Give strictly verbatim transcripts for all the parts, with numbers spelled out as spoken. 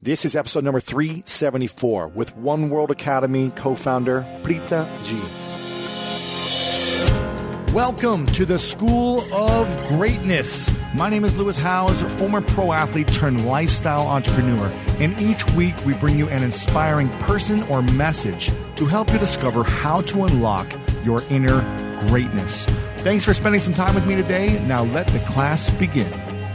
This is episode number three seventy-four with One World Academy co-founder Preeta Ji. Welcome to the School of Greatness. My name is Lewis Howes, former pro athlete turned lifestyle entrepreneur. And each week we bring you an inspiring person or message to help you discover how to unlock your inner greatness. Thanks for spending some time with me today. Now let the class begin.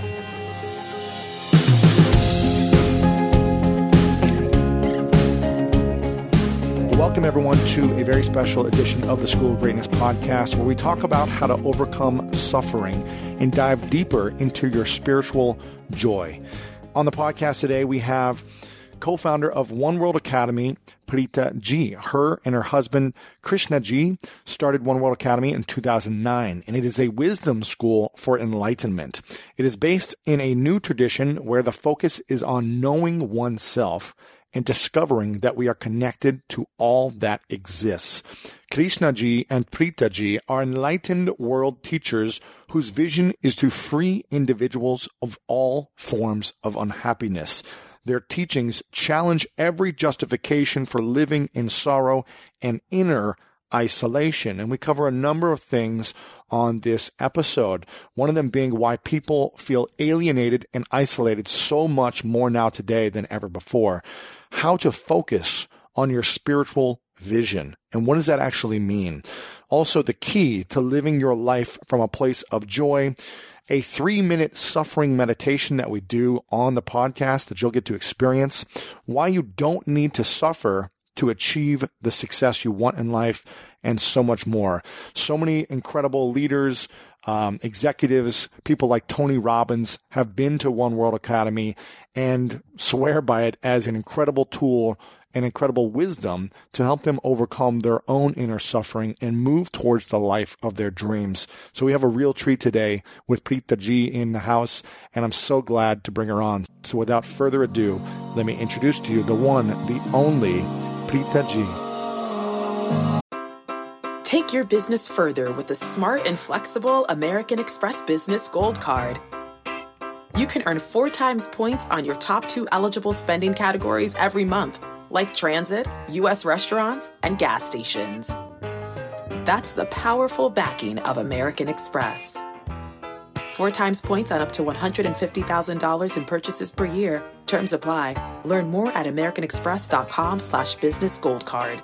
Welcome, everyone, to a very special edition of the School of Greatness podcast, where we talk about how to overcome suffering and dive deeper into your spiritual joy. On the podcast today, we have co-founder of One World Academy, Preeta Ji. Her and her husband, Krishna Ji, started One World Academy in two thousand nine, and it is a wisdom school for enlightenment. It is based in a new tradition where the focus is on knowing oneself and discovering that we are connected to all that exists. Krishna Ji and Preeta Ji are enlightened world teachers whose vision is to free individuals of all forms of unhappiness. Their teachings challenge every justification for living in sorrow and inner isolation. And we cover a number of things on this episode. One of them being why people feel alienated and isolated so much more now today than ever before. How to focus on your spiritual vision. And what does that actually mean? Also, the key to living your life from a place of joy. A three-minute suffering meditation that we do on the podcast that you'll get to experience. Why you don't need to suffer to achieve the success you want in life, and so much more. So many incredible leaders, um, executives, people like Tony Robbins have been to One World Academy and swear by it as an incredible tool and incredible wisdom to help them overcome their own inner suffering and move towards the life of their dreams. So we have a real treat today with Preeta Ji in the house, and I'm so glad to bring her on. So without further ado, let me introduce to you the one, the only Preeta Ji. Take your business further with the smart and flexible American Express Business Gold Card. You can earn four times points on your top two eligible spending categories every month, like transit, U S restaurants, and gas stations. That's the powerful backing of American Express. Four times points on up to one hundred fifty thousand dollars in purchases per year. Terms apply. Learn more at americanexpress.com slash business gold card.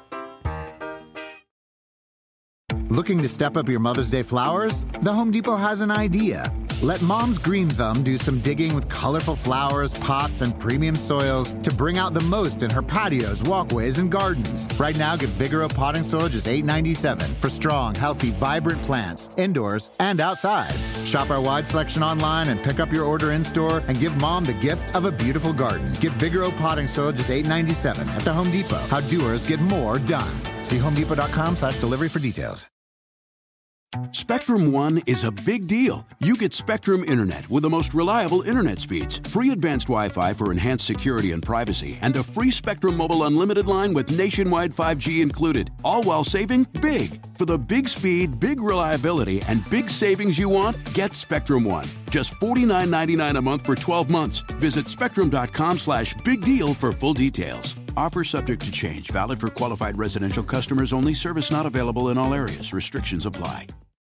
Looking to step up your Mother's Day flowers? The Home Depot has an idea. Let Mom's Green Thumb do some digging with colorful flowers, pots, and premium soils to bring out the most in her patios, walkways, and gardens. Right now, get Vigoro potting soil just eight ninety-seven for strong, healthy, vibrant plants, indoors and outside. Shop our wide selection online and pick up your order in-store and give Mom the gift of a beautiful garden. Get Vigoro potting soil just eight ninety-seven at the Home Depot. How doers get more done. See homedepot.com slash delivery for details. Spectrum One is a big deal. You get Spectrum Internet with the most reliable internet speeds, free advanced Wi-Fi for enhanced security and privacy, and a free Spectrum Mobile Unlimited line with nationwide five G included, all while saving big. For the big speed, big reliability, and big savings you want, get Spectrum One. Just forty-nine ninety-nine a month for twelve months. Visit spectrum.com slash big deal for full details. Offer subject to change. Valid for qualified residential customers only. Service not available in all areas. Restrictions apply.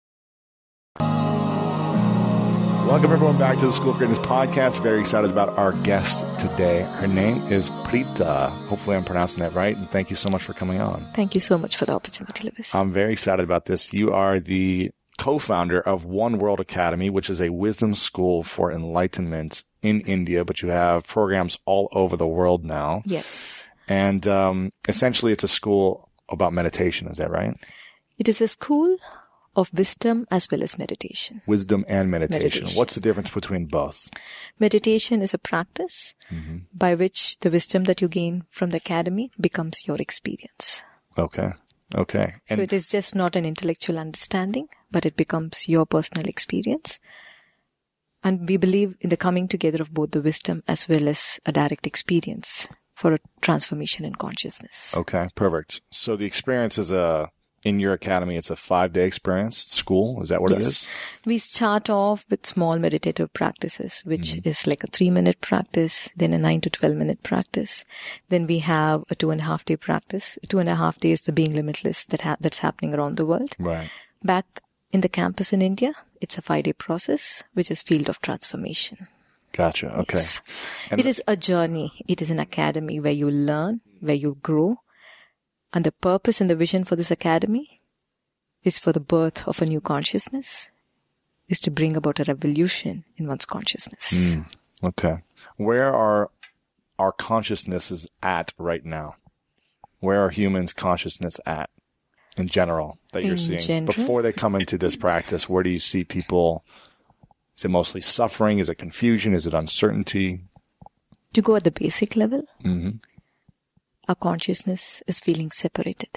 Welcome, everyone, back to the School of Greatness podcast. Very excited about our guest today. Her name is Preeta. Hopefully I'm pronouncing that right. And thank you so much for coming on. Thank you so much for the opportunity, Lewis. I'm very excited about this. You are the co-founder of One World Academy, which is a wisdom school for enlightenment in India, but you have programs all over the world now. Yes. And um, essentially it's a school about meditation. Is that right? It is a school of wisdom as well as meditation. Wisdom and meditation. meditation. What's the difference between both? Meditation is a practice mm-hmm. by which the wisdom that you gain from the academy becomes your experience. Okay. Okay. So and it is just not an intellectual understanding, but it becomes your personal experience. And we believe in the coming together of both the wisdom as well as a direct experience for a transformation in consciousness. Okay, perfect. So the experience is a in your academy, it's a five-day experience, school. Is that what yes. it is? We start off with small meditative practices, which mm-hmm. is like a three-minute practice, then a nine to twelve-minute practice. Then we have a two-and-a-half-day practice. Two and a half days, the being limitless that ha- that's happening around the world. Right. Back in the campus in India, it's a five-day process, which is Field of Transformation. Gotcha. Okay. Yes. It is a journey. It is an academy where you learn, where you grow. And the purpose and the vision for this academy is for the birth of a new consciousness, is to bring about a revolution in one's consciousness. Mm, okay. Where are our consciousnesses at right now? Where are humans' consciousness at in general that you're in seeing? General? Before they come into this practice, where do you see people? Is it mostly suffering? Is it confusion? Is it uncertainty? To go at the basic level, mm-hmm. our consciousness is feeling separated.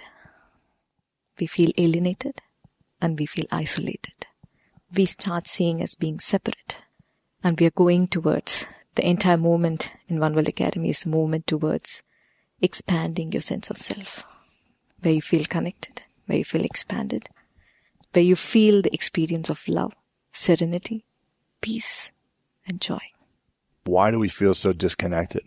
We feel alienated and we feel isolated. We start seeing as being separate, and we are going towards the entire movement in One World Academy is a movement towards expanding your sense of self, where you feel connected, where you feel expanded, where you feel the experience of love, serenity, peace, and joy. Why do we feel so disconnected?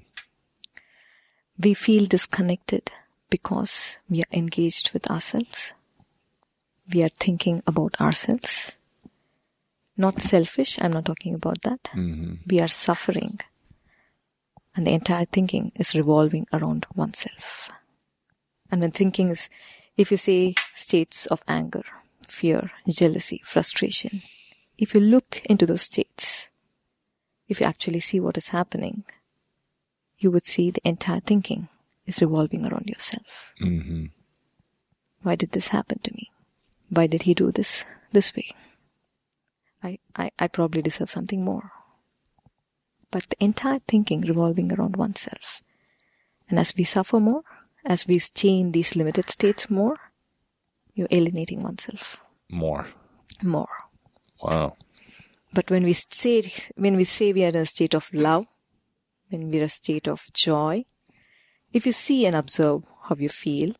We feel disconnected because we are engaged with ourselves. We are thinking about ourselves. Not selfish, I'm not talking about that. Mm-hmm. We are suffering. And the entire thinking is revolving around oneself. And when thinking is, if you say states of anger, fear, jealousy, frustration, if you look into those states, if you actually see what is happening, you would see the entire thinking is revolving around yourself. Mm-hmm. Why did this happen to me? Why did he do this this way? I, I, I probably deserve something more. But the entire thinking revolving around oneself. And as we suffer more, as we stay in these limited states more, you're alienating oneself. More. More. Wow. But when we say, when we say we are in a state of love, when we're in a state of joy, if you see and observe how you feel,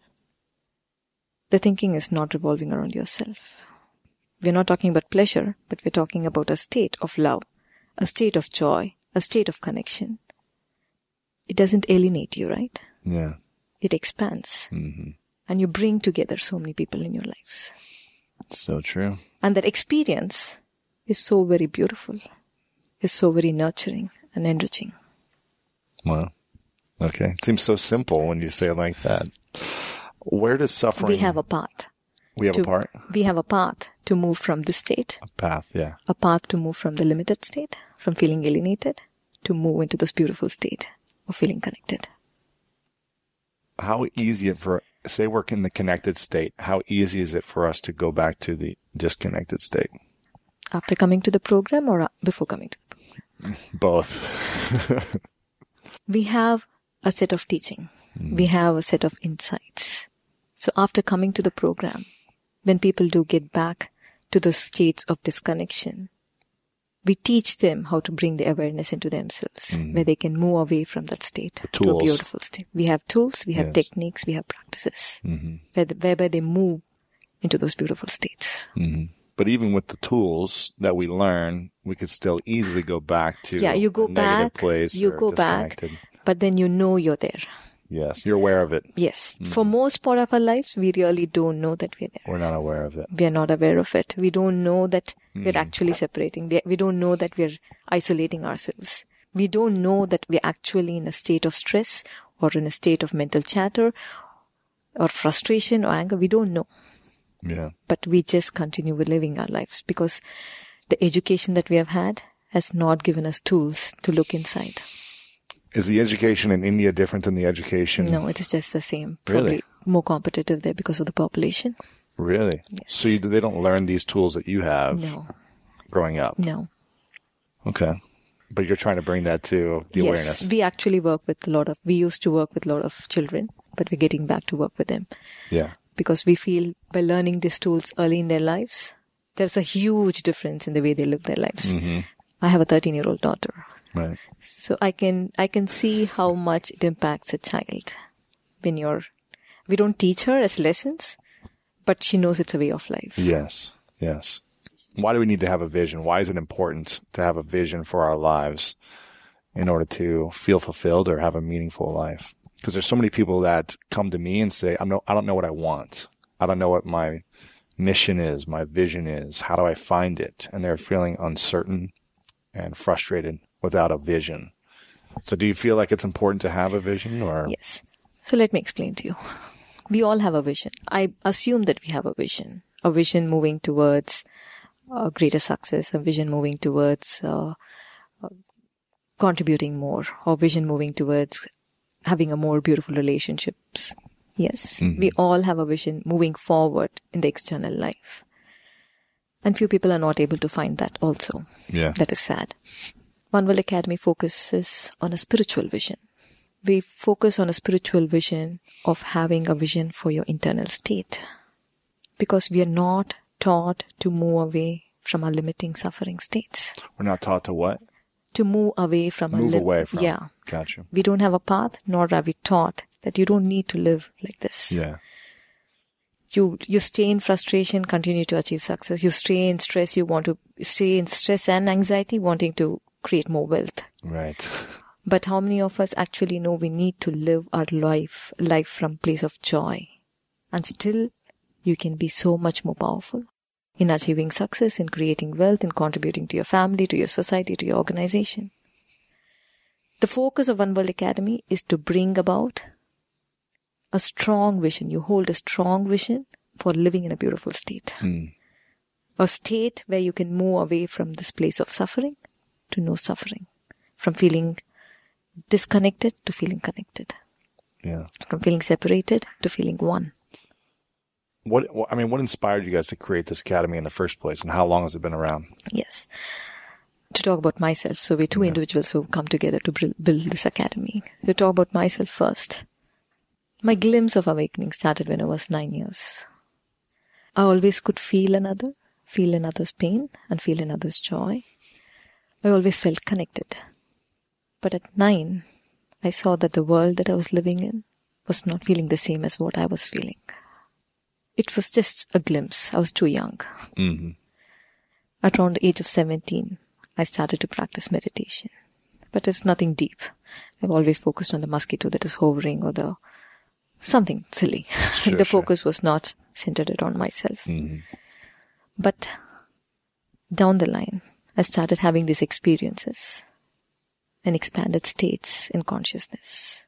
the thinking is not revolving around yourself. We're not talking about pleasure, but we're talking about a state of love, a state of joy, a state of connection. It doesn't alienate you, right? Yeah. It expands. Mm-hmm. And you bring together so many people in your lives. So true. And that experience is so very beautiful, is so very nurturing and enriching. Wow. Okay. It seems so simple when you say it like that. Where does suffering... We have a path. We have to, a part? We have a path to move from this state. A path, yeah. A path to move from the limited state, from feeling alienated, to move into this beautiful state of feeling connected. How easy it for... Say we're in the connected state. How easy is it for us to go back to the disconnected state? After coming to the program or before coming to the program? Both. We have a set of teaching. Mm. We have a set of insights. So after coming to the program, when people do get back to those states of disconnection, we teach them how to bring the awareness into themselves, mm. where they can move away from that state to a beautiful state. We have tools, we have yes. techniques, we have practices, mm-hmm. where the, whereby they move into those beautiful states. Mm-hmm. But even with the tools that we learn, we could still easily go back to yeah, you go a back, negative place you or go back, but then you know you're there. Yes, you're aware of it. Yes. Mm. For most part of our lives, we really don't know that we're there. We're not aware of it. We are not aware of it. We don't know that mm. we're actually separating. We, we don't know that we're isolating ourselves. We don't know that we're actually in a state of stress or in a state of mental chatter or frustration or anger. We don't know. Yeah. But we just continue with living our lives because the education that we have had has not given us tools to look inside. Is the education in India different than the education? No, it is just the same. Probably really? More competitive there because of the population. Really? Yes. So you, they don't learn these tools that you have no. growing up? No. Okay. But you're trying to bring that to the yes, awareness. Yes, we actually work with a lot of, we used to work with a lot of children, but we're getting back to work with them. Yeah. Because we feel by learning these tools early in their lives, there's a huge difference in the way they live their lives. Mm-hmm. I have a thirteen-year-old daughter. Right. So I can, I can see how much it impacts a child when you're, we don't teach her as lessons, but she knows it's a way of life. Yes, yes. Why do we need to have a vision? Why is it important to have a vision for our lives in order to feel fulfilled or have a meaningful life? Because there's so many people that come to me and say, I'm no, I don't know what I want. I don't know what my mission is, my vision is. How do I find it? And they're feeling uncertain and frustrated without a vision. So do you feel like it's important to have a vision? Or Yes. So let me explain to you. We all have a vision. I assume that we have a vision, a vision moving towards uh, greater success, a vision moving towards uh, uh, contributing more, or vision moving towards having a more beautiful relationships. Yes, mm-hmm. We all have a vision moving forward in the external life. And few people are not able to find that also. Yeah. That is sad. One World Academy focuses on a spiritual vision. We focus on a spiritual vision of having a vision for your internal state. Because we are not taught to move away from our limiting suffering states. We're not taught to what? To move away from move a lim- away from. Yeah. Gotcha. We don't have a path, nor are we taught that you don't need to live like this. Yeah. You you stay in frustration, continue to achieve success. You stay in stress, you want to stay in stress and anxiety, wanting to create more wealth. Right. But how many of us actually know we need to live our life life from place of joy? And still, you can be so much more powerful in achieving success, in creating wealth, in contributing to your family, to your society, to your organization. The focus of One World Academy is to bring about a strong vision. You hold a strong vision for living in a beautiful state. Mm. A state where you can move away from this place of suffering to no suffering. From feeling disconnected to feeling connected. Yeah. From feeling separated to feeling one. What, I mean, what inspired you guys to create this academy in the first place, and how long has it been around? Yes. To talk about myself. So we're two yeah. individuals who come together to build this academy. To talk about myself first. My glimpse of awakening started when I was nine years. I always could feel another, feel another's pain, and feel another's joy. I always felt connected. But at nine, I saw that the world that I was living in was not feeling the same as what I was feeling. It was just a glimpse. I was too young. Mm-hmm. At around the age of seventeen, I started to practice meditation. But it's nothing deep. I've always focused on the mosquito that is hovering or the something silly. Sure, the sure. focus was not centered around myself. Mm-hmm. But down the line, I started having these experiences and expanded states in consciousness.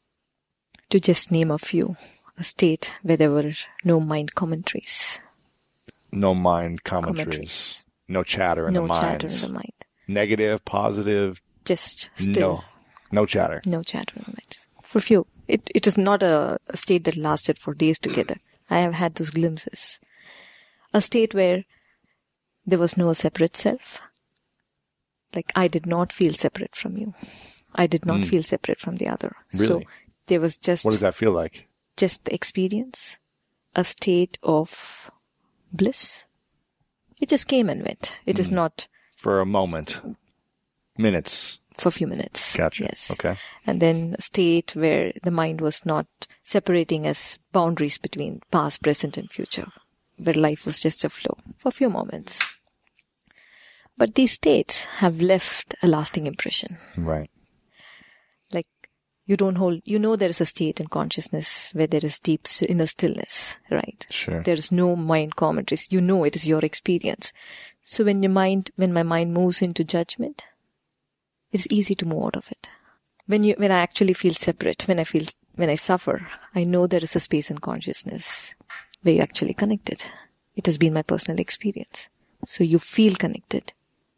To just name a few, a state where there were no mind commentaries. No mind commentaries. commentaries. No chatter in no the mind. No chatter in the mind. Negative, positive. Just still. No. No chatter. No chatter in the minds. For few. It, it is not a, a state that lasted for days together. I have had those glimpses. A state where there was no separate self. Like I did not feel separate from you. I did not mm. feel separate from the other. Really? So there was just... What does that feel like? Just the experience. A state of bliss. It just came and went. It mm. is not... For a moment. Minutes. For a few minutes. Gotcha. Yes. Okay. And then a state where the mind was not separating as boundaries between past, present and future. Where life was just a flow. For a few moments. But these states have left a lasting impression. Right. Like, you don't hold, you know there is a state in consciousness where there is deep inner stillness, right? Sure. There is no mind commentaries. You know it is your experience. So when your mind, when my mind moves into judgment, it's easy to move out of it. When you, when I actually feel separate, when I feel, when I suffer, I know there is a space in consciousness where you're actually connected. It has been my personal experience. So you feel connected.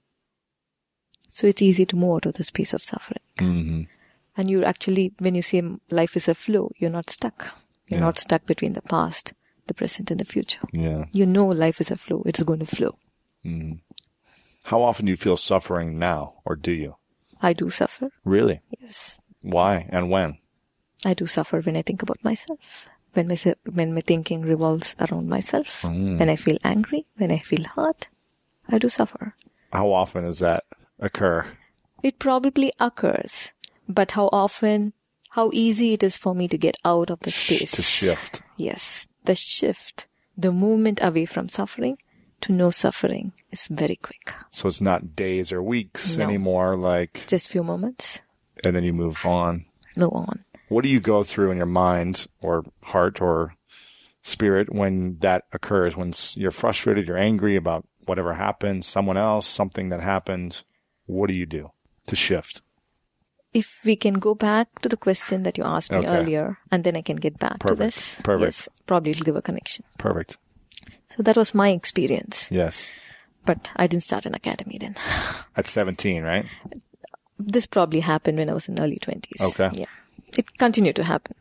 So it's easy to move out of the space of suffering. Mm-hmm. And you actually, when you say life is a flow, you're not stuck. You're yeah. not stuck between the past, the present, and the future. Yeah. You know life is a flow. It's going to flow. Mm-hmm. How often do you feel suffering now, or do you? I do suffer. Really? Yes. Why and when? I do suffer when I think about myself. When my, when my thinking revolves around myself. Mm. When I feel angry. When I feel hurt. I do suffer. How often does that occur? It probably occurs. But how often, how easy it is for me to get out of the space. To shift. Yes. The shift the movement away from suffering to no suffering is very quick. So it's not days or weeks No. anymore, like, Just few moments, and then you move on. move on. What do you go through in your mind or heart or spirit when that occurs? When s- you're frustrated, you're angry about whatever happened, someone else, something that happened, what do you do to shift? If we can go back to the question that you asked me Okay. earlier, and then I can get back to Perfect. this. Perfect. Yes, probably it'll give a connection. Perfect. So that was my experience. Yes. But I didn't start an academy then. At seventeen, right? This probably happened when I was in early twenties. Okay. Yeah. It continued to happen.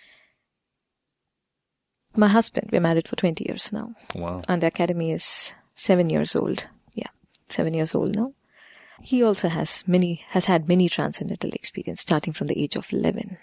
My husband, we're married for twenty years now. Wow. And the academy is seven years old. Yeah. Seven years old now. He also has many, has had many transcendental experience starting from the age of eleven.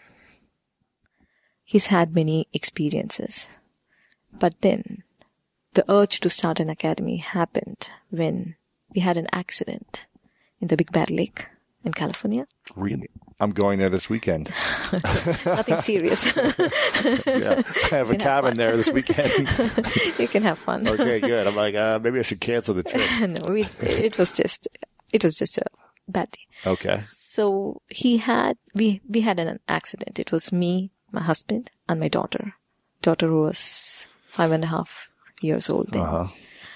He's had many experiences. But then the urge to start an academy happened when we had an accident in the Big Bear Lake in California. Really? I'm going there this weekend. Nothing serious. Yeah. I have a can have cabin fun. there this weekend. You can have fun. Okay, good. I'm like, uh, maybe I should cancel the trip. No, we, it was just, it was just a bad day. Okay. So he had, we, we had an accident. It was me, my husband, and my daughter. Daughter who was five and a half years old then. Uh-huh.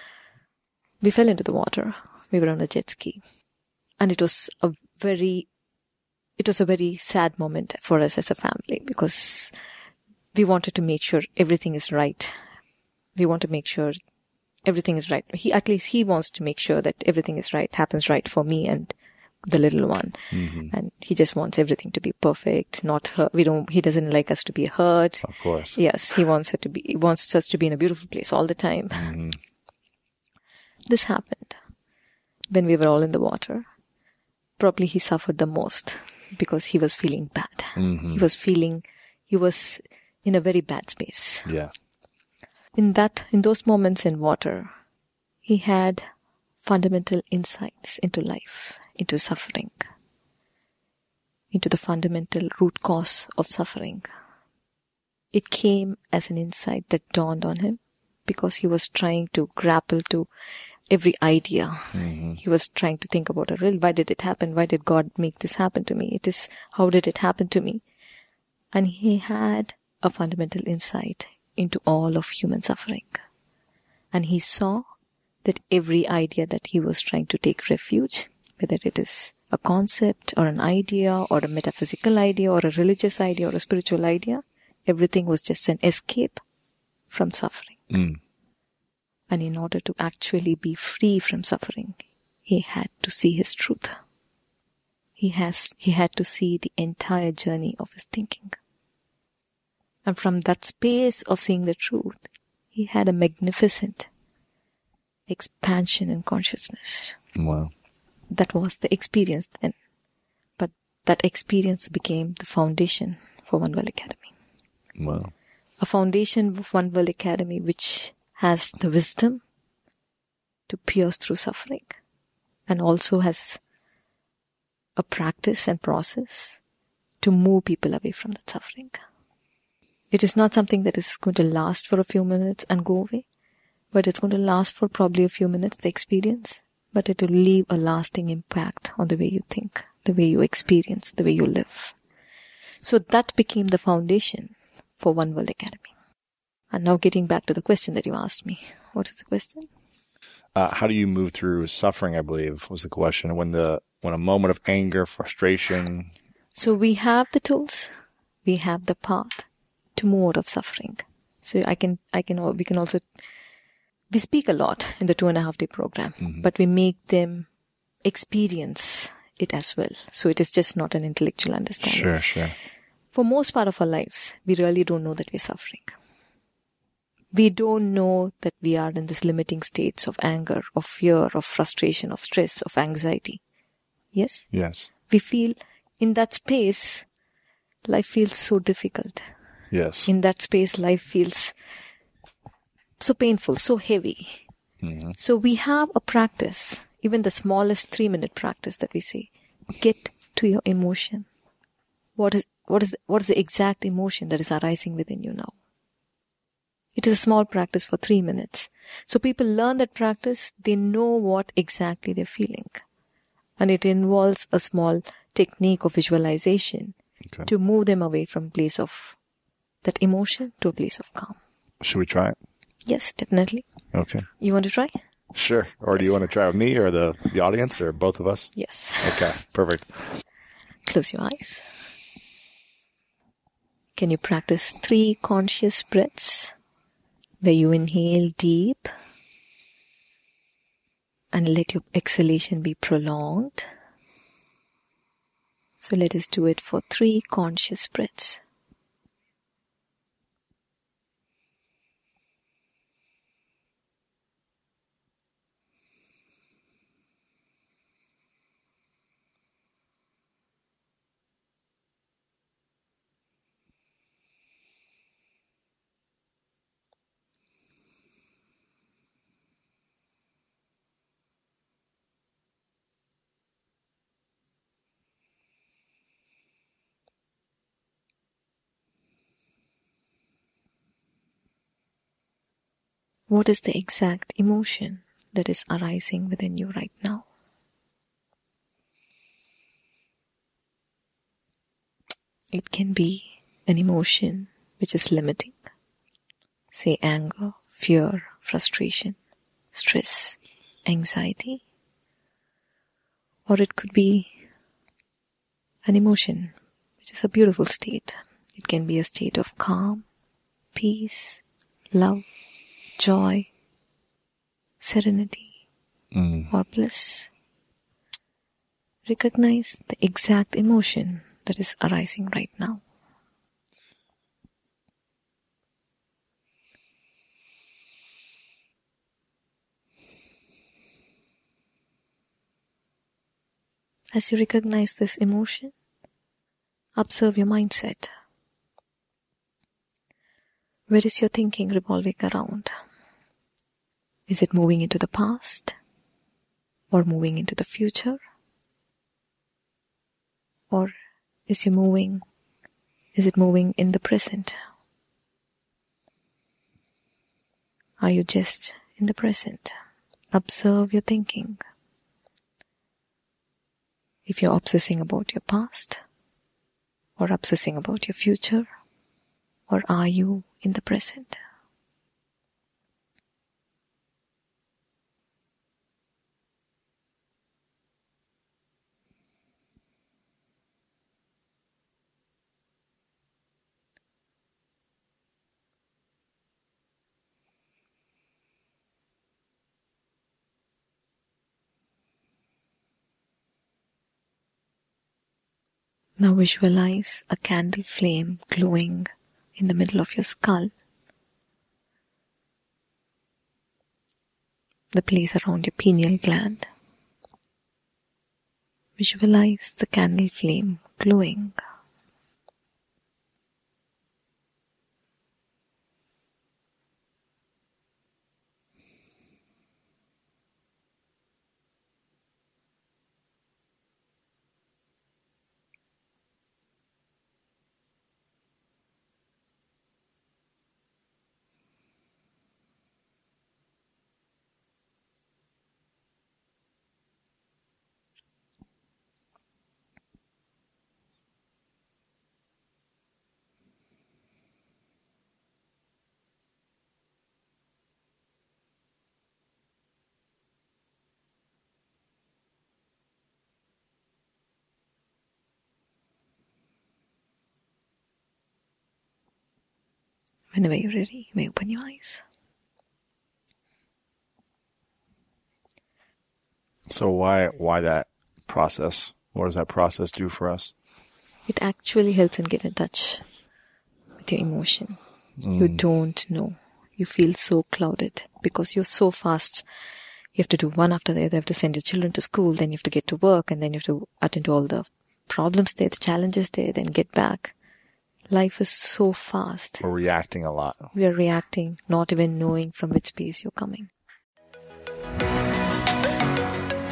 We fell into the water. We were on a jet ski. And it was a very, it was a very sad moment for us as a family because we wanted to make sure everything is right. We want to make sure everything is right. He, at least he wants to make sure that everything is right, happens right for me and the little one. Mm-hmm. And he just wants everything to be perfect, not hurt. We don't, he doesn't like us to be hurt. Of course. Yes, he wants it to be, he wants us to be in a beautiful place all the time. Mm-hmm. This happened when we were all in the water. Probably he suffered the most because he was feeling bad. Mm-hmm. He was feeling, he was in a very bad space. Yeah. In that, in those moments in water, he had fundamental insights into life, into suffering, into the fundamental root cause of suffering. It came as an insight that dawned on him because he was trying to grapple to every idea. Mm-hmm. He was trying to think about a real, why did it happen? Why did God make this happen to me? It is, how did it happen to me? And he had a fundamental insight into all of human suffering. And he saw that every idea that he was trying to take refuge, whether it is a concept or an idea or a metaphysical idea or a religious idea or a spiritual idea, everything was just an escape from suffering. Mm. And in order to actually be free from suffering, he had to see his truth. He has, he had to see the entire journey of his thinking. And from that space of seeing the truth, he had a magnificent expansion in consciousness. Wow. That was the experience then. But that experience became the foundation for One World Academy. Wow. A foundation of One World Academy which has the wisdom to pierce through suffering and also has a practice and process to move people away from that suffering. It is not something that is going to last for a few minutes and go away, but it's going to last for probably a few minutes, the experience, but it will leave a lasting impact on the way you think, the way you experience, the way you live. So that became the foundation for One World Academy. And now getting back to the question that you asked me. What is the question? Uh, how do you move through suffering, I believe, was the question. When the when a moment of anger, frustration. So we have the tools. We have the path to move out of suffering. So I can, I can, we can also, we speak a lot in the two and a half day program, mm-hmm. but we make them experience it as well. So it is just not an intellectual understanding. Sure, sure. For most part of our lives, we really don't know that we're suffering. We don't know that we are in this limiting states of anger, of fear, of frustration, of stress, of anxiety. Yes? Yes. We feel in that space, life feels so difficult. Yes. In that space, life feels so painful, so heavy. Mm-hmm. So we have a practice, even the smallest three minute practice that we say, get to your emotion. What is, what is, what is the exact emotion that is arising within you now? It It is a small practice for three minutes. So people learn that practice, they know what exactly they're feeling. And it involves a small technique of visualization okay. to move them away from a place of that emotion to a place of calm. Should we try it? Yes, definitely. Okay. You want to try? Sure. Or yes. do you want to try with me or the, the audience or both of us? Yes. Okay, perfect. Close your eyes. Can you practice three conscious breaths where you inhale deep and let your exhalation be prolonged? So let us do it for three conscious breaths. What is the exact emotion that is arising within you right now? It can be an emotion which is limiting. Say anger, fear, frustration, stress, anxiety. Or it could be an emotion which is a beautiful state. It can be a state of calm, peace, love, joy, serenity, mm. or bliss. Recognize the exact emotion that is arising right now. As you recognize this emotion, observe your mindset. Where is your thinking revolving around? Is it moving into the past or moving into the future? Or is it moving, is it moving in the present? Are you just in the present? Observe your thinking. If you're obsessing about your past or obsessing about your future, or are you in the present? Now visualize a candle flame glowing in the middle of your skull, the place around your pineal gland. Visualize the candle flame glowing. Whenever you're ready, you may open your eyes. So why why that process? What does that process do for us? It actually helps in getting in touch with your emotion. Mm. You don't know. You feel so clouded because you're so fast. You have to do one after the other. You have to send your children to school, then you have to get to work, and then you have to attend to all the problems there, the challenges there, then get back. Life is so fast. We're reacting a lot. We are reacting, not even knowing from which space you're coming.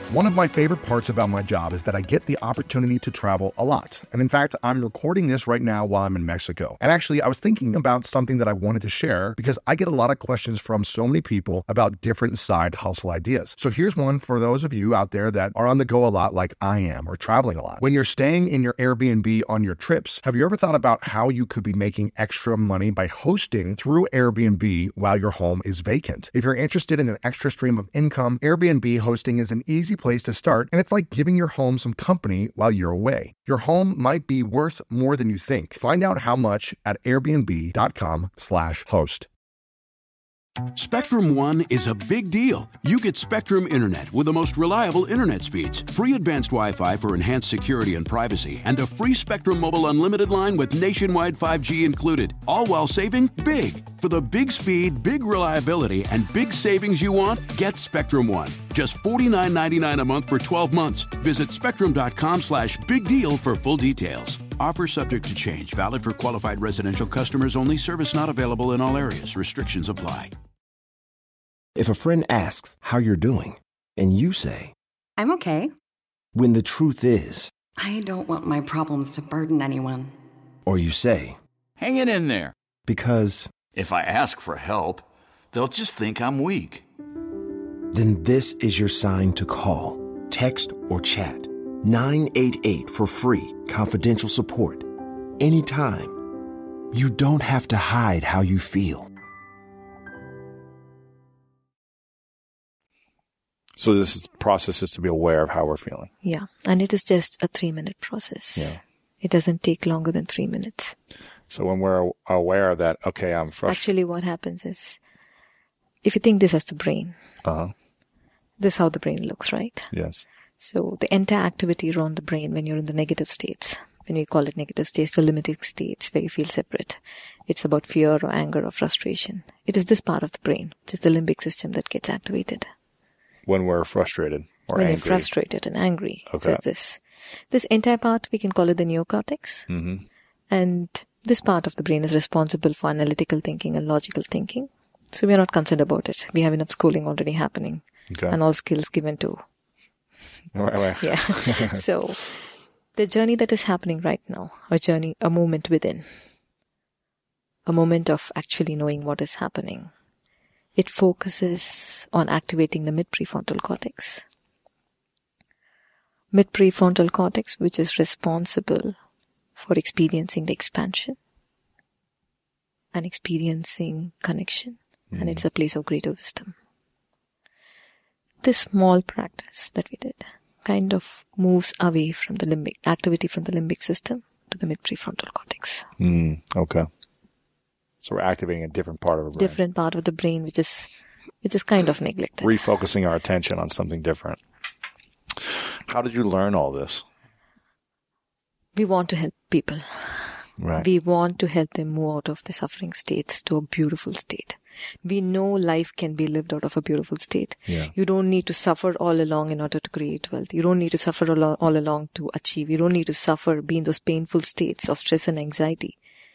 One of my favorite parts about my job is that I get the opportunity to travel a lot. And in fact, I'm recording this right now while I'm in Mexico. And actually, I was thinking about something that I wanted to share because I get a lot of questions from so many people about different side hustle ideas. So here's one for those of you out there that are on the go a lot like I am or traveling a lot. When you're staying in your Airbnb on your trips, have you ever thought about how you could be making extra money by hosting through Airbnb while your home is vacant? If you're interested in an extra stream of income, Airbnb hosting is an easy place to start, and it's like giving your home some company while you're away. Your home might be worth more than you think. Find out how much at airbnb.com slash host. Spectrum One is a big deal. You get Spectrum Internet with the most reliable internet speeds, free advanced Wi-Fi for enhanced security and privacy, and a free Spectrum Mobile Unlimited line with nationwide five G included, all while saving big. For the big speed, big reliability, and big savings you want, get Spectrum One. Just forty-nine ninety-nine a month for twelve months. Visit spectrum.com slash big deal for full details. Offer subject to change. Valid for qualified residential customers only. Service not available in all areas. Restrictions apply. If a friend asks how you're doing, and you say, I'm okay. When the truth is, I don't want my problems to burden anyone. Or you say, hang it in there. Because if I ask for help, they'll just think I'm weak. Then this is your sign to call, text, or chat nine eight eight for free, confidential support. Anytime. You don't have to hide how you feel. So this is, process is to be aware of how we're feeling. Yeah. And it is just a three minute process. Yeah. It doesn't take longer than three minutes. So when we're aware that, okay, I'm frustrated. Actually, what happens is, if you think this as the brain, uh-huh. this is how the brain looks, right? Yes. So the entire activity around the brain when you're in the negative states, when we call it negative states, the limiting states where you feel separate. It's about fear or anger or frustration. It is this part of the brain, which is the limbic system, that gets activated. When we're frustrated or when angry. When you're frustrated and angry. Okay. So it's this. This entire part, we can call it the neocortex. Mm-hmm. And this part of the brain is responsible for analytical thinking and logical thinking. So we are not concerned about it. We have enough schooling already happening. Okay. And all skills given to. Right, right. Yeah. So the journey that is happening right now, a journey, a moment within, a moment of actually knowing what is happening. It focuses on activating the mid-prefrontal cortex. Mid-prefrontal cortex, which is responsible for experiencing the expansion and experiencing connection. Mm. And it's a place of greater wisdom. This small practice that we did kind of moves away from the limbic activity from the limbic system to the mid-prefrontal cortex. Mm, okay. So we're activating a different part of our brain. Different part of the brain, which is which is kind of neglected. Refocusing our attention on something different. How did you learn all this? We want to help people. Right. We want to help them move out of the suffering states to a beautiful state. We know life can be lived out of a beautiful state. Yeah. You don't need to suffer all along in order to create wealth. You don't need to suffer all, all along to achieve. You don't need to suffer, be in those painful states of stress and anxiety.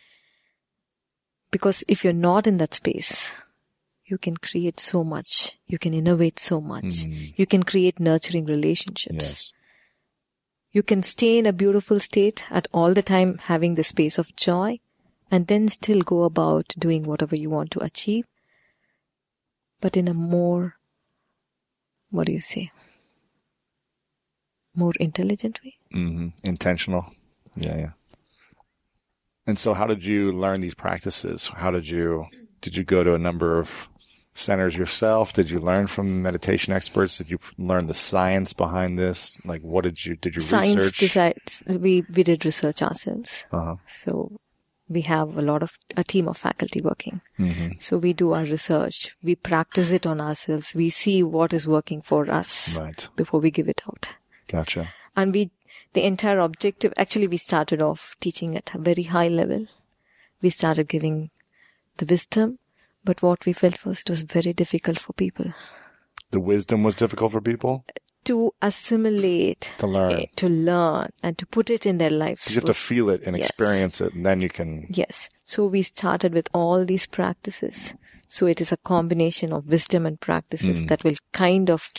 Because if you're not in that space, you can create so much. You can innovate so much. Mm. You can create nurturing relationships. Yes. You can stay in a beautiful state at all the time, having the space of joy, and then still go about doing whatever you want to achieve, but in a more, what do you say, more intelligent way? Mm-hmm. Intentional. Yeah, yeah. And so how did you learn these practices? How did you, did you go to a number of centers yourself? Did you learn from meditation experts? Did you learn the science behind this? Like, what did you, did you science research? Decides, we, we did research ourselves. Uh-huh. So we have a lot of, a team of faculty working. Mm-hmm. So we do our research. We practice it on ourselves. We see what is working for us right. before we give it out. Gotcha. And we, the entire objective, actually we started off teaching at a very high level. We started giving the wisdom, but what we felt was it was very difficult for people. The wisdom was difficult for people? To assimilate. To learn. To learn and to put it in their lives. You have to feel it and yes. experience it, and then you can... Yes. So we started with all these practices. So it is a combination of wisdom and practices mm. that will kind of keep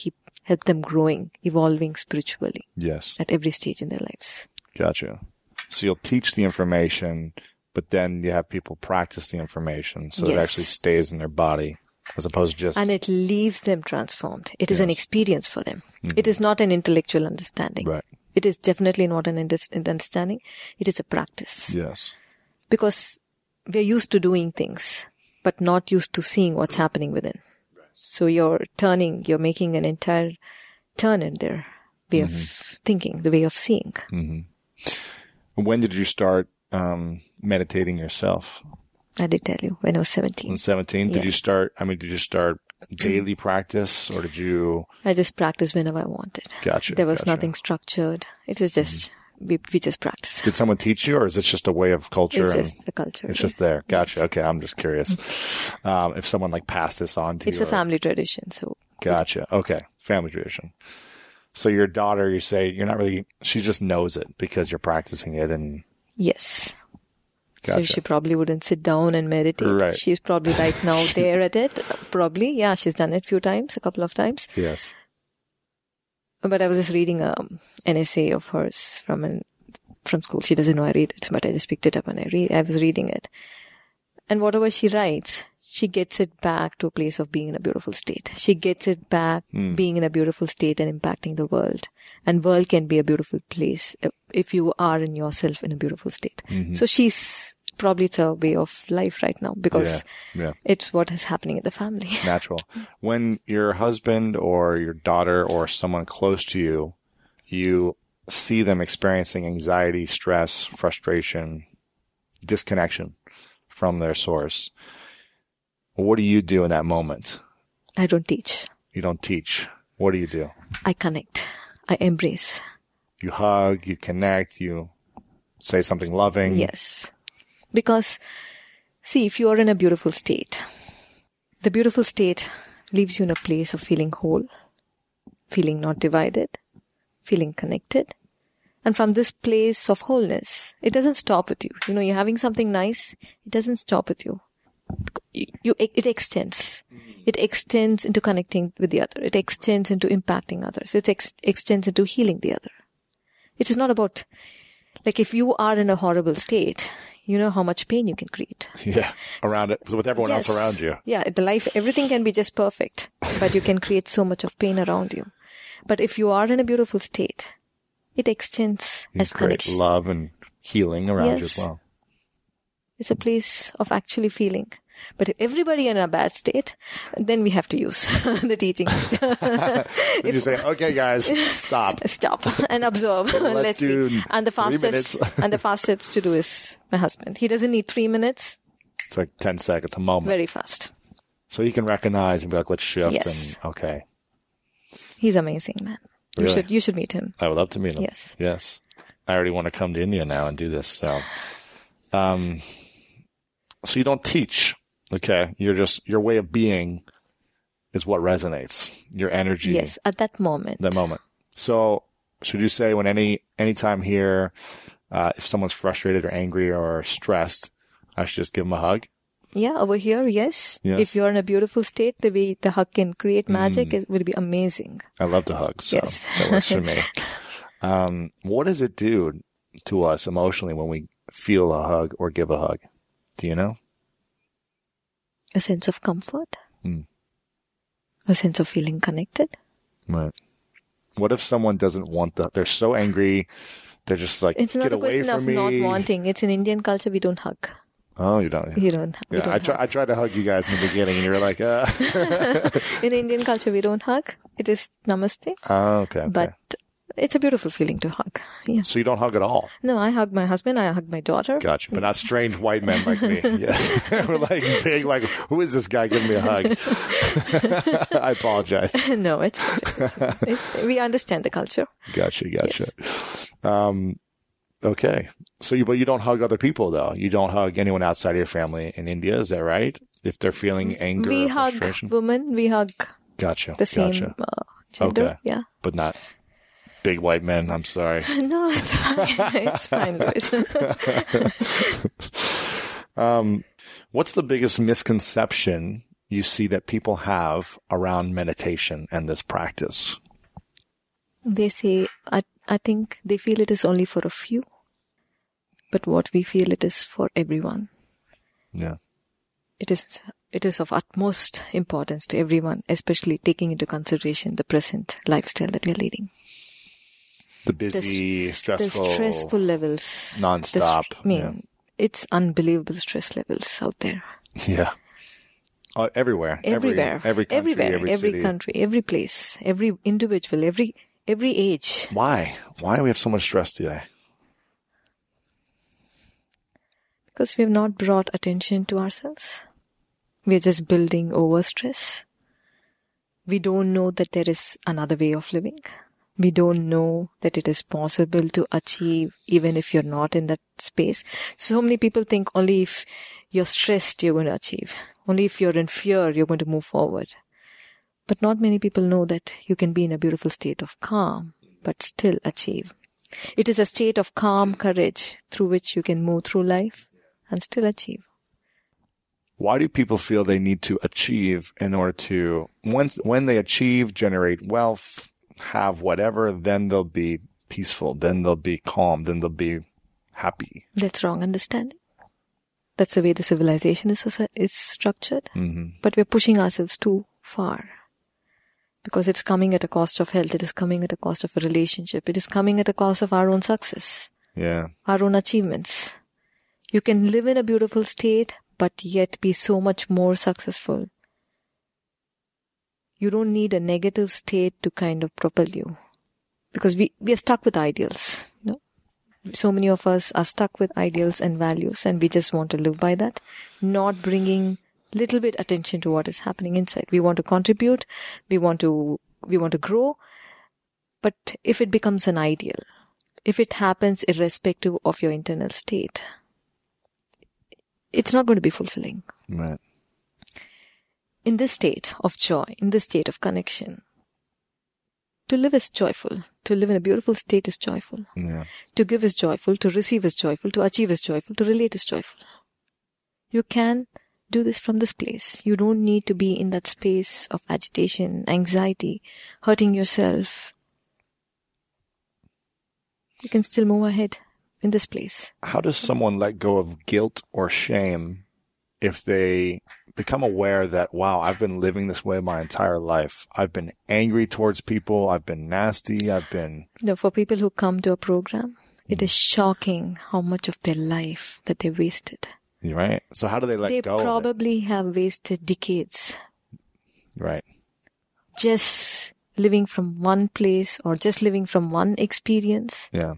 help them growing, evolving spiritually Yes. at every stage in their lives. Gotcha. So you'll teach the information, but then you have people practice the information so it Yes. actually stays in their body as opposed to just... And it leaves them transformed. It is an Yes. experience for them. Mhm. It is not an intellectual understanding. Right. It is definitely not an under- understanding. It is a practice. Yes. Because we're used to doing things, but not used to seeing what's happening within. So you're turning, you're making an entire turn in their way Mhm. of thinking, the way of seeing. hmm When did you start um, meditating yourself? I did tell you when I was seventeen. In seventeen? Did Yeah. you start, I mean, did you start daily practice or did you... I just practiced whenever I wanted. Gotcha. There was gotcha. nothing structured. It is just, we, we just practice. Did someone teach you or is this just a way of culture? It's and- just a culture. It's just there. Gotcha. Okay. I'm just curious. Um, if someone like passed this on to It's you. a or- family tradition. So Gotcha. Okay. Family tradition. So your daughter, you say you're not really, she just knows it because you're practicing it and yes. So Gotcha. she probably wouldn't sit down and meditate. Right. She's probably right now there at it. Probably. Yeah, she's done it a few times, a couple of times. yes. But I was just reading um, an essay of hers from an, from school. She doesn't know I read it, but I just picked it up and I read. I was reading it. And whatever she writes, she gets it back to a place of being in a beautiful state. She gets it back Mm. being in a beautiful state and impacting the world. And world can be a beautiful place if- if you are in yourself in a beautiful state. Mhm. So she's probably it's a way of life right now because Yeah. Yeah. it's what is happening in the family. Natural. When your husband or your daughter or someone close to you, you see them experiencing anxiety, stress, frustration, disconnection from their source, what do you do in that moment? I don't teach. You don't teach. What do you do? I connect. I embrace. You hug, you connect, you say something loving. Yes. Because, see, if you are in a beautiful state, the beautiful state leaves you in a place of feeling whole, feeling not divided, feeling connected. And from this place of wholeness, it doesn't stop with you. You know, you're having something nice, it doesn't stop with you. You, you it extends. It extends into connecting with the other. It extends into impacting others. It ex- extends into healing the other. It is not about, like, if you are in a horrible state, you know how much pain you can create. Yeah. Around it, with everyone Yes. else around you. Yeah, the life, everything can be just perfect, but you can create so much of pain around you. But if you are in a beautiful state, it extends You as create connection. love and healing around you as Yes. well. It's a place of actually feeling. But if everybody in a bad state, then we have to use the teachings. Then you say, okay, guys, stop. Stop and observe. Let's do see. And the three fastest minutes. and the fastest to do is my husband. He doesn't need three minutes. It's like ten seconds, a moment. Very fast. So you can recognize and be like, let's shift. Yes. And okay. He's amazing, man. You Really? should you should meet him. I would love to meet him. Yes. Yes. I already want to come to India now and do this. So, um, so you don't teach. Okay. You're just, your way of being is what resonates. Your energy. Yes, at that moment. That moment. So should you say when any, anytime here, uh, if someone's frustrated or angry or stressed, I should just give them a hug? Yeah, over here, yes. Yes. If you're in a beautiful state, the way the hug can create magic Mm. is will be amazing. I love to hug, so Yes. that works for me. Um, what does it do to us emotionally when we feel a hug or give a hug? Do you know? A sense of comfort. Mm. A sense of feeling connected. Right. What if someone doesn't want the, they're so angry, they're just like, It's not get a away question from of me. not wanting. It's in Indian culture, we don't hug. Oh, you don't? You don't, we Yeah, don't I, try, hug. I tried to hug you guys in the beginning and you were like, uh. In Indian culture, we don't hug. It is namaste. Oh, okay, okay. But it's a beautiful feeling to hug. Yeah. So you don't hug at all? No, I hug my husband. I hug my daughter. Gotcha. But not strange white men like me. Yeah. We're like big, like, who is this guy giving me a hug? I apologize. No, it's, it, we understand the culture. Gotcha, gotcha. Um, okay. So you, but you don't hug other people though. You don't hug anyone outside of your family in India. Is that right? If they're feeling anger We or hug frustration. women. We hug Gotcha. the same Gotcha. uh, gender. Okay. Yeah. But not big white men. I'm sorry. No, it's fine. It's fine, guys. Um, what's the biggest misconception you see that people have around meditation and this practice? They say, I, I think they feel it is only for a few, but what we feel it is for everyone. Yeah. It is, it is of utmost importance to everyone, especially taking into consideration the present lifestyle that we are leading. The busy, the, stressful, the stressful levels, nonstop. The, I mean, yeah. It's unbelievable stress levels out there. Yeah. Uh, everywhere. Everywhere. Every, every country, everywhere. every, every city. country, every place, every individual, every every age. Why? Why do we have so much stress today? Because we have not brought attention to ourselves. We are just building over stress. We don't know that there is another way of living. We don't know that it is possible to achieve even if you're not in that space. So many people think only if you're stressed, you're going to achieve. Only if you're in fear, you're going to move forward. But not many people know that you can be in a beautiful state of calm, but still achieve. It is a state of calm courage through which you can move through life and still achieve. Why do people feel they need to achieve in order to, once, when they achieve, generate wealth, have whatever, then they'll be peaceful, then they'll be calm, then they'll be happy? That's wrong understanding. That's the way the civilization is, is structured. Mm-hmm. But we're pushing ourselves too far. Because it's coming at a cost of health. It is coming at a cost of a relationship. It is coming at a cost of our own success. Yeah. Our own achievements. You can live in a beautiful state, but yet be so much more successful. You don't need a negative state to kind of propel you. Because we, we are stuck with ideals. You know? So many of us are stuck with ideals and values, and we just want to live by that, not bringing little bit attention to what is happening inside. We want to contribute, we want to, we want to grow, but if it becomes an ideal, if it happens irrespective of your internal state, it's not going to be fulfilling. Right. In this state of joy, in this state of connection, to live is joyful. To live in a beautiful state is joyful. Yeah. To give is joyful. To receive is joyful. To achieve is joyful. To relate is joyful. You can do this from this place. You don't need to be in that space of agitation, anxiety, hurting yourself. You can still move ahead in this place. How does someone let go of guilt or shame if they become aware that, wow, I've been living this way my entire life. I've been angry towards people. I've been nasty. I've been... You know, for people who come to a program, it is shocking how much of their life that they wasted. Right. So how do they let they go? They probably have wasted decades. Right. Just living from one place or just living from one experience. Yeah.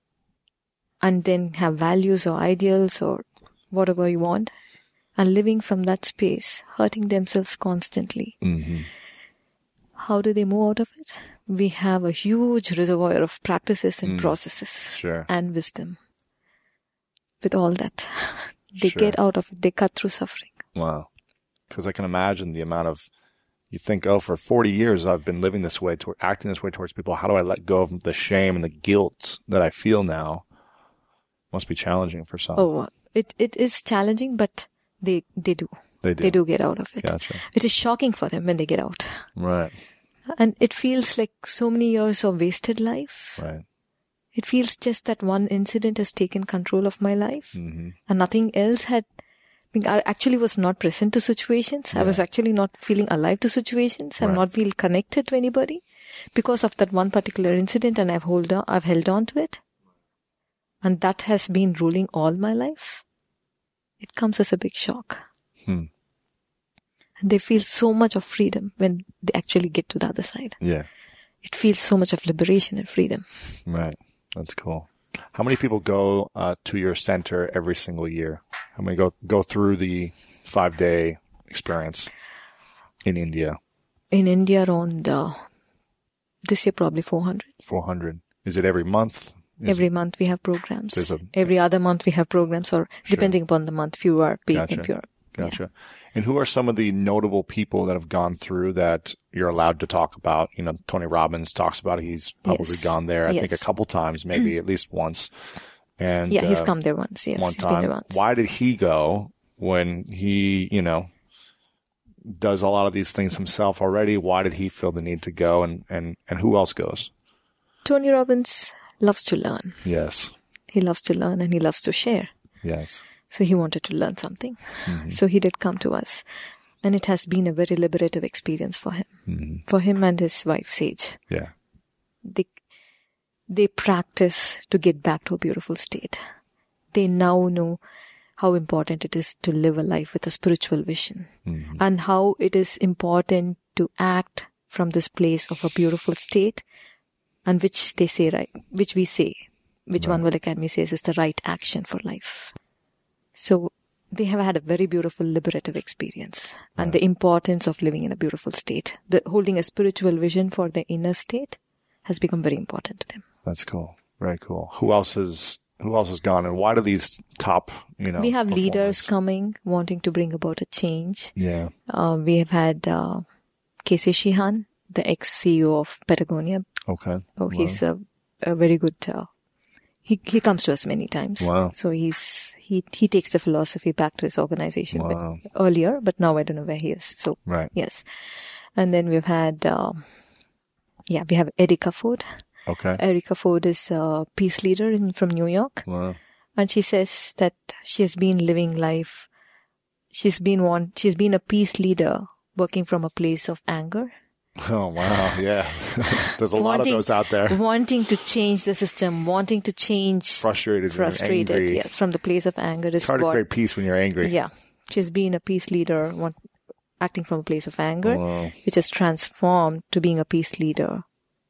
And then have values or ideals or whatever you want. And living from that space, hurting themselves constantly. Mm-hmm. How do they move out of it? We have a huge reservoir of practices and mm. processes sure. and wisdom. With all that, they sure. get out of it. They cut through suffering. Wow. Because I can imagine the amount of, you think, oh, for forty years I've been living this way, to, acting this way towards people. How do I let go of the shame and the guilt that I feel now? Must be challenging for some. Oh, it it is challenging, but They they do. They do. They do get out of it. Gotcha. It is shocking for them when they get out. Right. And it feels like so many years of wasted life. Right. It feels just that one incident has taken control of my life. Mm-hmm. And nothing else had... I, mean, I actually was not present to situations. Yeah. I was actually not feeling alive to situations. I'm right. not feel connected to anybody because of that one particular incident, and I've hold on, I've held on to it. And that has been ruling all my life. It comes as a big shock. Hmm. And they feel so much of freedom when they actually get to the other side. Yeah. It feels so much of liberation and freedom. Right. That's cool. How many people go uh, to your center every single year? How many go, go through the five-day experience in India? In India, around uh, this year, probably four hundred. four hundred. Is it every month? Is Every month we have programs. A, Every other month we have programs, or sure. depending upon the month, fewer people. Gotcha. Fewer, gotcha. Yeah. And who are some of the notable people that have gone through that you're allowed to talk about? You know, Tony Robbins talks about it. He's probably yes. gone there, I yes. think, a couple times, maybe at least once. And yeah, he's uh, come there once. Yes, one he's time. been there once. Why did he go when he, you know, does a lot of these things himself already? Why did he feel the need to go, and, and, and who else goes? Tony Robbins loves to learn. Yes. He loves to learn and he loves to share. Yes. So he wanted to learn something. Mm-hmm. So he did come to us. And it has been a very liberative experience for him. Mm-hmm. For him and his wife, Sage. Yeah. They, they practice to get back to a beautiful state. They now know how important it is to live a life with a spiritual vision. Mm-hmm. And how it is important to act from this place of a beautiful state, and which they say, right, which we say, which Right. One World Academy says is the right action for life. So they have had a very beautiful liberative experience, and Right. the importance of living in a beautiful state, the holding a spiritual vision for the inner state has become very important to them. That's cool. Very cool. Who else is who else has gone, and why do these top, you know, we have performers- leaders coming, wanting to bring about a change. Yeah. Uh, we have had uh, Casey Sheehan, the ex-C E O of Patagonia. Okay. Oh, Wow. he's a, a very good. Uh, he he comes to us many times. Wow. So he's he he takes the philosophy back to his organization. Wow. But earlier, but now I don't know where he is. So Right. yes, and then we've had uh, yeah we have Erica Ford. Okay. Erica Ford is a peace leader in, from New York, Wow. and she says that she has been living life. She's been one. She's been a peace leader, working from a place of anger. Oh, wow. Yeah. There's a lot of Wanting- those out there. Wanting to change the system, wanting to change. Frustrated. and Frustrated, angry. yes, from the place of anger is It's hard to what. create peace when you're angry. Yeah, she's been a peace leader, want, acting from a place of anger, Wow. which has transformed to being a peace leader,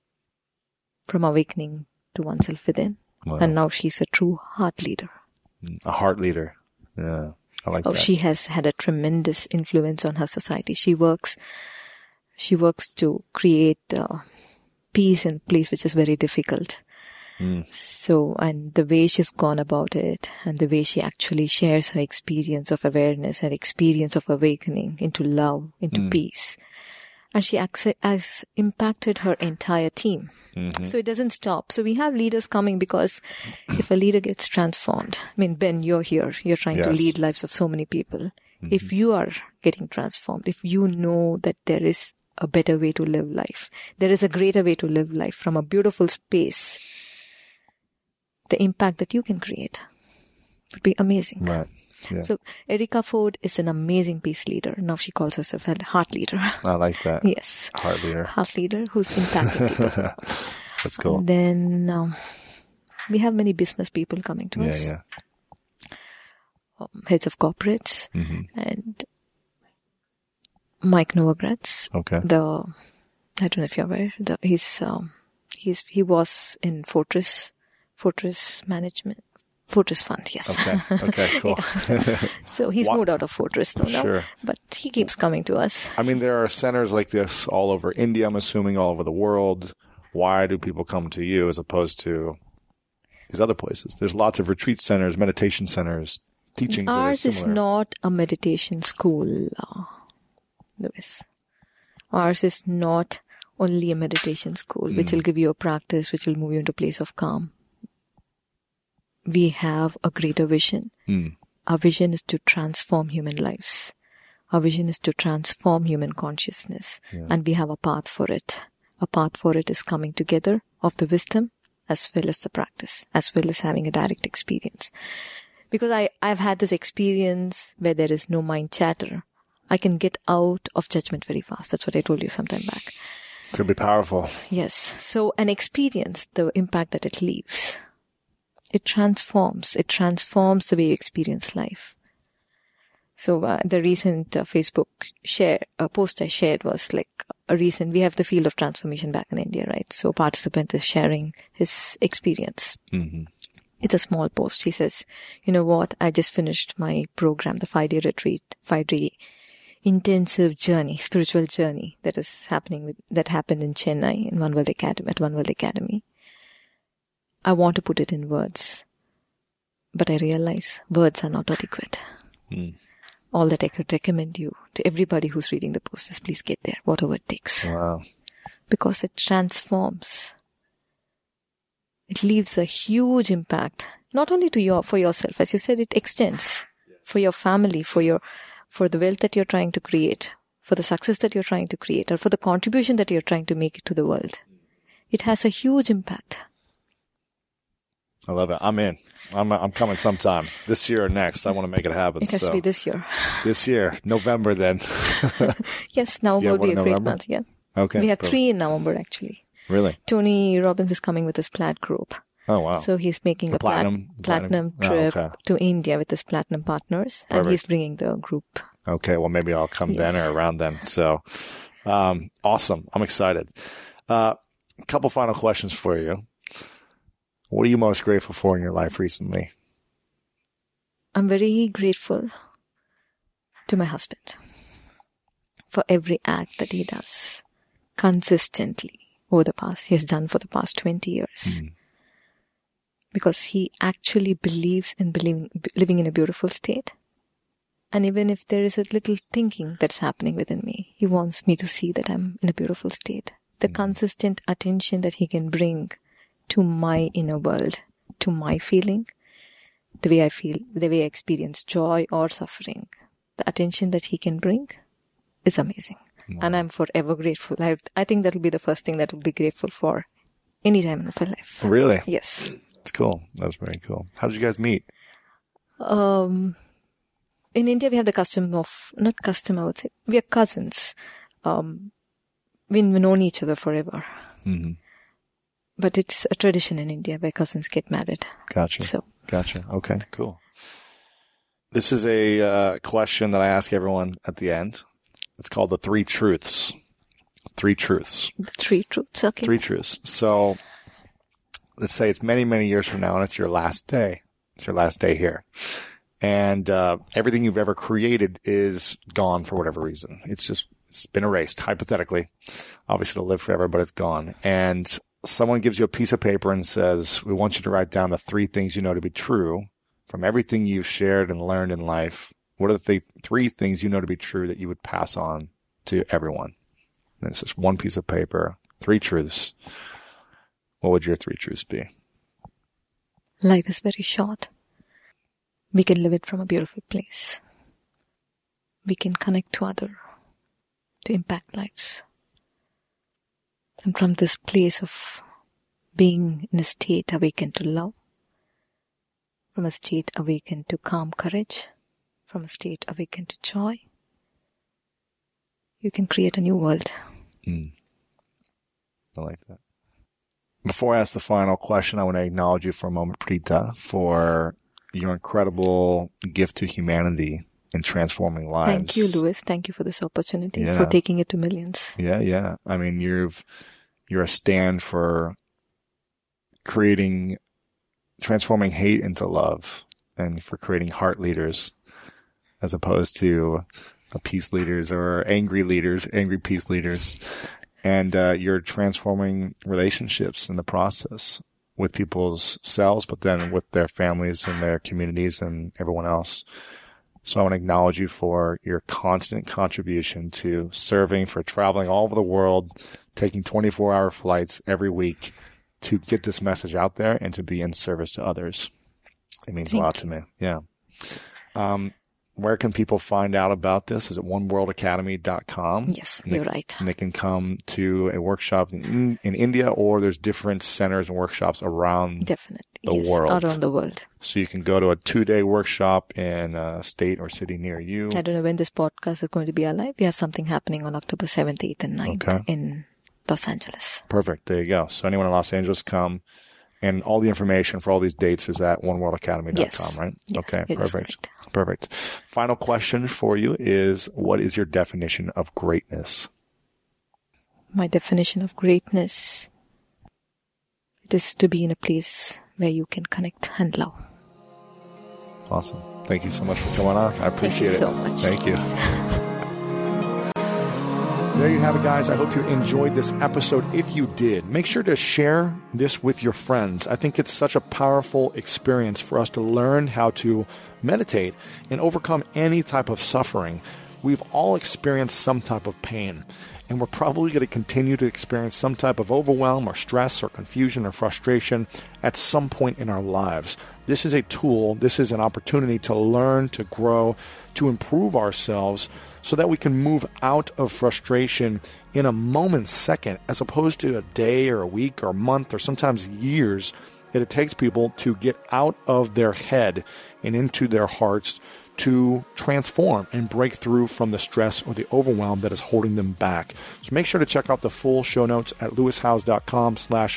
from awakening to oneself within, Wow. and now she's a true heart leader. A heart leader. Yeah. I like Oh, that. she has had a tremendous influence on her society. She works, she works to create uh, peace in a place which is very difficult. Mm. So, and the way she's gone about it, and the way she actually shares her experience of awareness, her experience of awakening into love, into Mm. peace. And she acc- has impacted her entire team. Mhm. So it doesn't stop. So we have leaders coming because if a leader gets transformed, I mean, Ben, you're here, you're trying to Yes. lead lives of so many people. Mhm. If you are getting transformed, if you know that there is a better way to live life, there is a greater way to live life from a beautiful space, the impact that you can create would be amazing. Right. Yeah. So Erica Ford is an amazing peace leader. Now she calls herself a heart leader. I like that. Yes. Heart leader. Heart leader who's impacting people. That's cool. And then um, we have many business people coming to Yeah, us. yeah. Um, heads of corporates. Mhm. And Mike Novogratz. Okay. The, I don't know if you're aware, the, he's, um, he's, he was in Fortress, Fortress Management. Fortress Fund, yes. Okay. Okay, cool. Yeah. So he's Wha- moved out of Fortress now, Sure. but he keeps coming to us. I mean, there are centers like this all over India, I'm assuming, all over the world. Why do people come to you as opposed to these other places? There's lots of retreat centers, meditation centers, teachings that are Ours is similar. not a meditation school, uh, Louis. Ours is not only a meditation school, which Mm. will give you a practice, which will move you into a place of calm. We have a greater vision. Mm. Our vision is to transform human lives. Our vision is to transform human consciousness. Yeah. And we have a path for it. A path for it is coming together of the wisdom as well as the practice, as well as having a direct experience. Because I, I've had this experience where there is no mind chatter. I can get out of judgment very fast. That's what I told you some time back. It could be powerful. Yes. So an experience, the impact that it leaves, it transforms. It transforms the way you experience life. So uh, the recent uh, Facebook share uh, post I shared was like a recent. We have the field of transformation back in India, right? So a participant is sharing his experience. Mm-hmm. It's a small post. He says, "You know what? I just finished my program, the five-day retreat, five-day intensive journey, spiritual journey that is happening with that happened in Chennai in One World Academy at One World Academy. I want to put it in words, but I realize words are not adequate. Mm. All that I could recommend you to everybody who's reading the post is please get there, whatever it takes, Wow. because it transforms. It leaves a huge impact, not only to your for yourself, as you said, it extends for your family, for your for the wealth that you're trying to create, for the success that you're trying to create, or for the contribution that you're trying to make to the world. it has a huge impact. I love it. I'm in. I'm I'm coming sometime this year or next. I want to make it happen. It has so. to be this year. This year, November then. Yes, November would be a great month. Yeah. Okay. We have cool. three in November actually. Really? Tony Robbins is coming with his Plaid group. Oh wow! So he's making the a platinum platinum, platinum trip oh, okay. to India with his platinum partners, Perfect. And he's bringing the group. Okay, well maybe I'll come yes. then or around then. So, um, awesome! I'm excited. Uh, a couple final questions for you. What are you most grateful for in your life recently? I'm very grateful to my husband for every act that he does consistently over the past, he has done for the past twenty years. Mm. Because he actually believes in believing, living in a beautiful state. And even if there is a little thinking that's happening within me, he wants me to see that I'm in a beautiful state. The mm. consistent attention that he can bring to my inner world, to my feeling, the way I feel, the way I experience joy or suffering, the attention that he can bring is amazing. Wow. And I'm forever grateful. I, I think that'll be the first thing that I'll be grateful for any time in my life. Really? Yes. It's cool. That's very cool. How did you guys meet? Um, in India, we have the custom of, not custom, I would say, we are cousins. Um, we've known each other forever. Mm-hmm. But it's a tradition in India where cousins get married. Gotcha. So. Gotcha. Okay, cool. This is a uh, question that I ask everyone at the end. It's called the three truths. Three truths. The three truths, okay. Three truths. So let's say it's many, many years from now and it's your last day. It's your last day here. And uh, everything you've ever created is gone for whatever reason. It's just, it's been erased, hypothetically. Obviously it'll live forever, but it's gone. And someone gives you a piece of paper and says, we want you to write down the three things you know to be true from everything you've shared and learned in life. What are the th- three things you know to be true that you would pass on to everyone? And it's just one piece of paper, three truths. What would your three truths be? Life is very short. We can live it from a beautiful place. We can connect to others to impact lives. And from this place of being in a state awakened to love, from a state awakened to calm courage, from a state awakened to joy, you can create a new world. Mm. I like that. Before I ask the final question, I want to acknowledge you for a moment, Preeta, for your incredible gift to humanity in transforming lives. Thank you, Louis. Thank you for this opportunity, yeah. for taking it to millions. Yeah, yeah. I mean, you've, you're a stand for creating, transforming hate into love and for creating heart leaders as opposed to peace leaders or angry leaders, angry peace leaders. And uh, you're transforming relationships in the process with people's selves, but then with their families and their communities and everyone else. So I want to acknowledge you for your constant contribution to serving, for traveling all over the world, taking twenty-four hour flights every week to get this message out there and to be in service to others. It means Thank a lot you. to me. Yeah. Um, where can people find out about this? Is it one world academy dot com? Yes, you're they, right. And they can come to a workshop in, in India, or there's different centers and workshops around Definitely, the yes, world. around the world. So you can go to a two-day workshop in a state or city near you. I don't know when this podcast is going to be alive. We have something happening on October seventh, eighth, and ninth okay. in Los Angeles. Perfect. There you go. So anyone in Los Angeles, come. And all the information for all these dates is at one world academy dot com, yes. right? Yes, okay, perfect. Perfect. Final question for you is, what is your definition of greatness? My definition of greatness, it is to be in a place where you can connect and love. Awesome. Thank you so much for coming on. I appreciate it. Thank you so much. Thank you. There you have it, guys. I hope you enjoyed this episode. If you did, make sure to share this with your friends. I think it's such a powerful experience for us to learn how to meditate and overcome any type of suffering. We've all experienced some type of pain, and we're probably going to continue to experience some type of overwhelm or stress or confusion or frustration at some point in our lives. This is a tool. This is an opportunity to learn, to grow, to improve ourselves so that we can move out of frustration in a moment's second, as opposed to a day or a week or a month or sometimes years that it takes people to get out of their head and into their hearts to transform and break through from the stress or the overwhelm that is holding them back. So make sure to check out the full show notes at lewishowes.com slash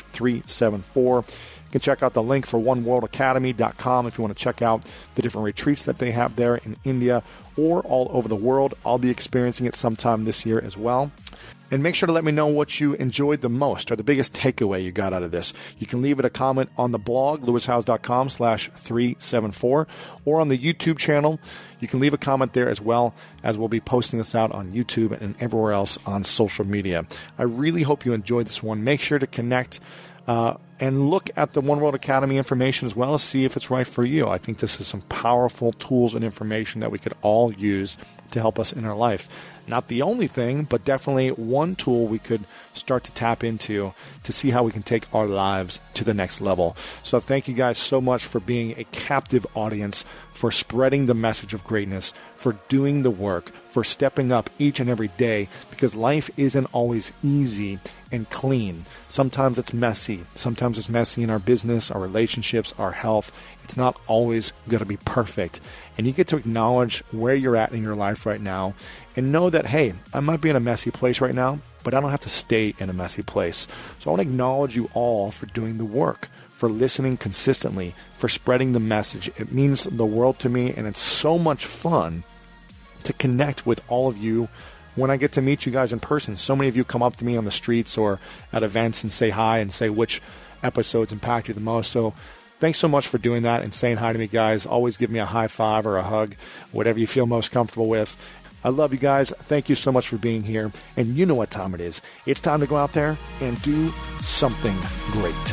374. You can check out the link for one world academy dot com if you want to check out the different retreats that they have there in India or all over the world. I'll be experiencing it sometime this year as well. And make sure to let me know what you enjoyed the most or the biggest takeaway you got out of this. You can leave it a comment on the blog, lewishowes.com slash 374, or on the YouTube channel. You can leave a comment there as well, as we'll be posting this out on YouTube and everywhere else on social media. I really hope you enjoyed this one. Make sure to connect uh, and look at the One World Academy information as well as see if it's right for you. I think this is some powerful tools and information that we could all use to help us in our life. Not the only thing, but definitely one tool we could start to tap into to see how we can take our lives to the next level. So thank you guys so much for being a captive audience, for spreading the message of greatness, for doing the work, for stepping up each and every day, because life isn't always easy and clean. Sometimes it's messy. Sometimes it's messy in our business, our relationships, our health. It's not always going to be perfect. And you get to acknowledge where you're at in your life right now and know that, hey, I might be in a messy place right now, but I don't have to stay in a messy place. So I want to acknowledge you all for doing the work, for listening consistently, for spreading the message. It means the world to me, and it's so much fun to connect with all of you when I get to meet you guys in person. So many of you come up to me on the streets or at events and say hi and say which episodes impact you the most. So thanks so much for doing that and saying hi to me, guys. Always give me a high five or a hug, whatever you feel most comfortable with. I love you guys. Thank you so much for being here. And you know what time it is. It's time to go out there and do something great.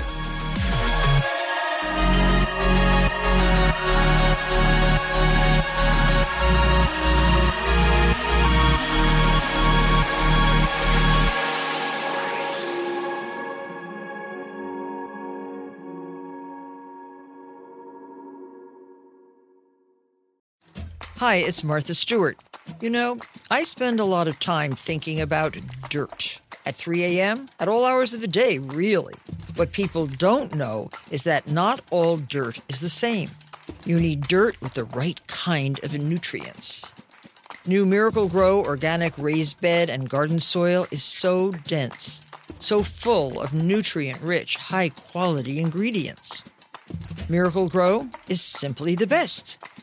Hi, it's Martha Stewart. You know, I spend a lot of time thinking about dirt. At three a.m., at all hours of the day, really. What people don't know is that not all dirt is the same. You need dirt with the right kind of nutrients. New Miracle-Gro organic raised bed and garden soil is so dense, so full of nutrient-rich, high-quality ingredients. Miracle-Gro is simply the best.